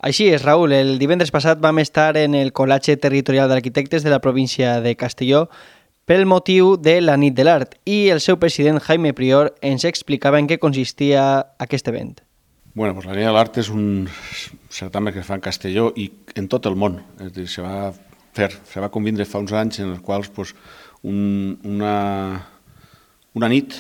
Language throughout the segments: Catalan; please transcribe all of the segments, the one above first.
Així és, Raül. El divendres passat vam estar en el Col·legi Territorial d'Arquitectes de la província de Castelló pel motiu de la Nit de l'Art i el seu president Jaime Prior ens explicava en què consistia aquest event. Bueno, pues la Nit de l'Art és un certamen que es fa en Castelló i en tot el món. És a dir, se va convindre fa uns anys en els quals pues, una nit,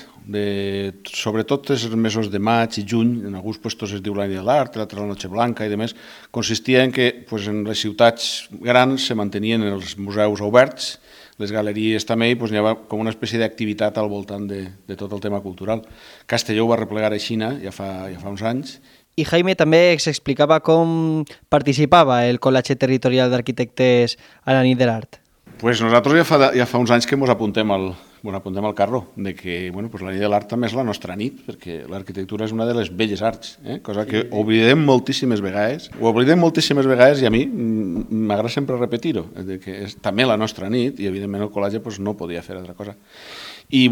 sobretot els mesos de maig i juny, en alguns llocs es diu la Nit de l'Art, l'altra la Noche Blanca i demés, consistia en que pues, en les ciutats grans se mantenien els museus oberts, les galeries també, i hi havia com una espècie d'activitat al voltant de tot el tema cultural. Castelló ho va replegar així ja fa uns anys. I Jaime també explicava com participava el Col·legi Territorial d'Arquitectes a la Nit de l'Art. Pues nosaltres ja fa uns anys que ens apuntem al carro, de que pues la Nit de l'Art també és la nostra nit, perquè l'arquitectura és una de les belles arts, cosa que oblidem moltíssimes vegades, i a mi m'agrada sempre repetir-ho, que és també la nostra nit i evidentment el col·legi no podia fer altra cosa. I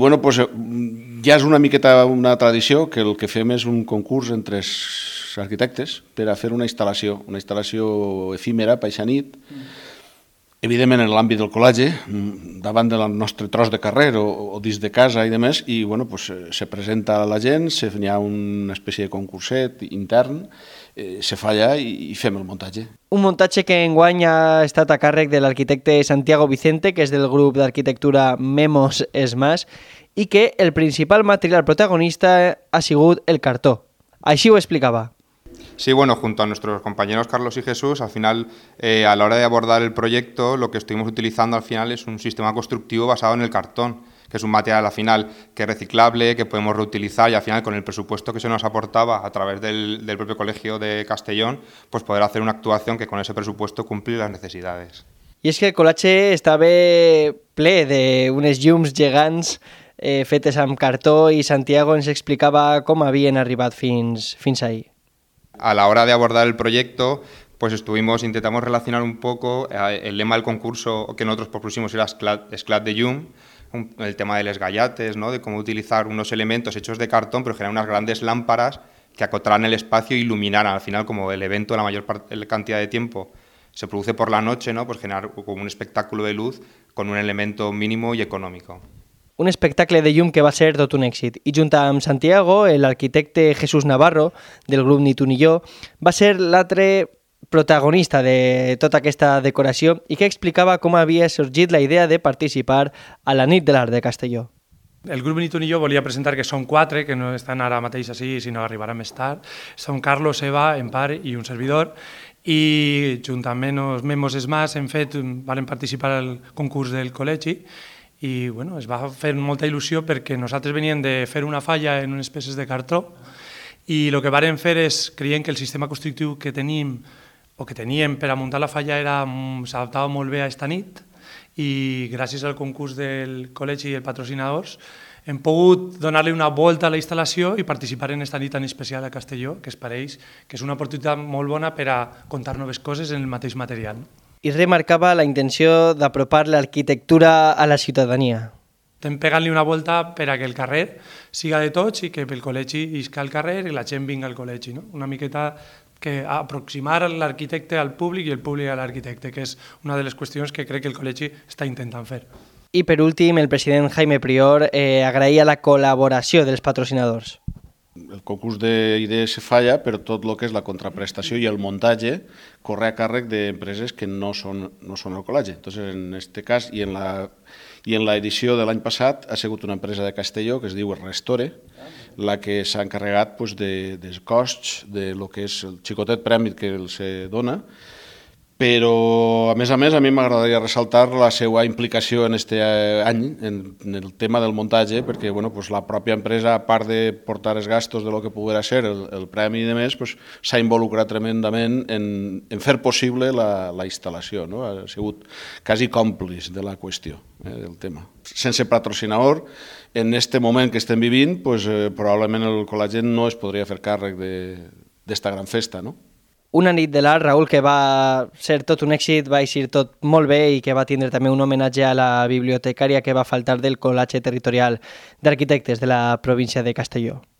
ja és una miqueta una tradició que el que fem és un concurs entre els arquitectes per a fer una instal·lació efímera per aquesta nit, evidentment en l'àmbit del col·legi, davant del nostre tros de carrer o dins de casa i demés, i se presenta a la gent, hi ha una espècie de concurset intern, se fa allà i fem el muntatge. Un muntatge que enguany ha estat a càrrec de l'arquitecte Santiago Vicente, que és del grup d'arquitectura Memos Esmas, i que el principal material protagonista ha sigut el cartó. Així ho explicava. Sí, bueno, junto a nuestros compañeros Carlos y Jesús, al final, a la hora de abordar el proyecto, lo que estuvimos utilizando al final es un sistema constructivo basado en el cartón, que es un material al final que es reciclable, que podemos reutilizar y al final con el presupuesto que se nos aportaba a través del propio colegio de Castellón, pues poder hacer una actuación que con ese presupuesto cumplir las necesidades. I és que el col·legi estava ple d'unes llums gegants fetes amb cartó i Santiago ens explicava com havien arribat fins ahir. A la hora de abordar el proyecto, pues intentamos relacionar un poco el lema del concurso que nosotros propusimos era Esclat de llum, el tema de les gallates, ¿no? De cómo utilizar unos elementos hechos de cartón, pero generar unas grandes lámparas que acotaran el espacio e iluminaran. Al final, como el evento la mayor cantidad de tiempo se produce por la noche, ¿no? Pues generar como un espectáculo de luz con un elemento mínimo y económico. Un espectacle de llum que va ser tot un èxit. I junt amb Santiago, l'arquitecte Jesús Navarro, del grup Ni tu ni jo, va ser l'altre protagonista de tota aquesta decoració i que explicava com havia sorgit la idea de participar a la Nit de l'Art de Castelló. El grup Ni tu ni jo volia presentar que són 4, que no estan ara mateix així, sinó arribaran més tard. Són Carlos, Eva, Empar i un servidor. I juntament amb Memos Esmas vam participar al concurs del col·legi i es va fer molta il·lusió perquè nosaltres veníem de fer una falla en unes peces de cartró i el que vàrem fer és, creiem que el sistema constructiu que teníem per a muntar la falla s'adaptava molt bé a esta nit i gràcies al concurs del col·legi i els patrocinadors hem pogut donar-li una volta a la instal·lació i participar en esta nit tan especial a Castelló, que es pareix que és una oportunitat molt bona per a contar noves coses en el mateix material. I remarcava la intenció d'apropar l'arquitectura a la ciutadania. Estem pegant-li una volta per a que el carrer siga de tots i que pel col·legi isca al carrer i la gent vinga al col·legi. Una miqueta que aproximar l'arquitecte al públic i el públic a l'arquitecte, que és una de les qüestions que crec que el col·legi està intentant fer. I per últim, el president Jaime Prior agraïa la col·laboració dels patrocinadors. El concurs d'idees se falla, però tot el que és la contraprestació i el muntatge corre a càrrec d'empreses que no són el col·legi. Entonces, en aquest cas i en l'edició de l'any passat ha sigut una empresa de Castelló que es diu Restore, la que s'ha encarregat dels costs de lo que és el xicotet premi que els dona, però a més a mi m'agradaria ressaltar la seva implicació en aquest any en el tema del muntatge, perquè la pròpia empresa, a part de portar els gastos de lo que poguera ser el premi i demés, s'ha involucrat tremendament en fer possible la instal·lació. Ha sigut quasi còmplice de la qüestió, del tema. Sense patrocinador, en aquest moment que estem vivint, probablement el col·legi no es podria fer càrrec d'esta gran festa, no? Una nit de l'art, Raül, que va ser tot un èxit, va eixir tot molt bé i que va tindre també un homenatge a la bibliotecària que va faltar del Col·legi Territorial d'Arquitectes de la província de Castelló.